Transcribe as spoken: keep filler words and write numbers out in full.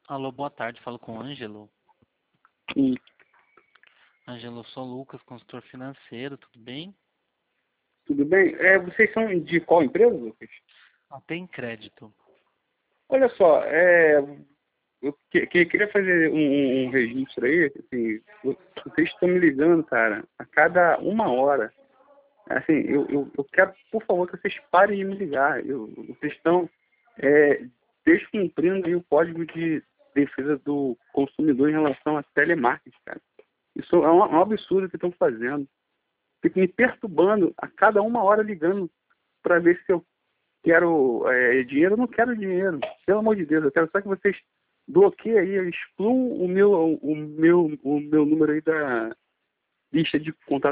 Alô, boa tarde, falo com o Ângelo. Sim, Ângelo, sou o Lucas, consultor financeiro, tudo bem? tudo bem? É, vocês são de qual empresa, Lucas? Ah, tem crédito. Olha só, é, eu que- que- queria fazer um, um- um registro aí, assim, vocês estão me ligando, cara, a cada uma hora. Assim, eu, eu, eu quero, por favor, que vocês parem de me ligar. Eu, vocês estão é, descumprindo aí o Código de Defesa do Consumidor em relação a telemarketing, cara. Isso é um, é um absurdo que estão fazendo. Fico me perturbando a cada uma hora ligando para ver se eu quero é, dinheiro. Eu não quero dinheiro, pelo amor de Deus. Eu quero só que vocês bloqueiem aí, excluam o meu, o meu, o meu número aí da lista de contatos.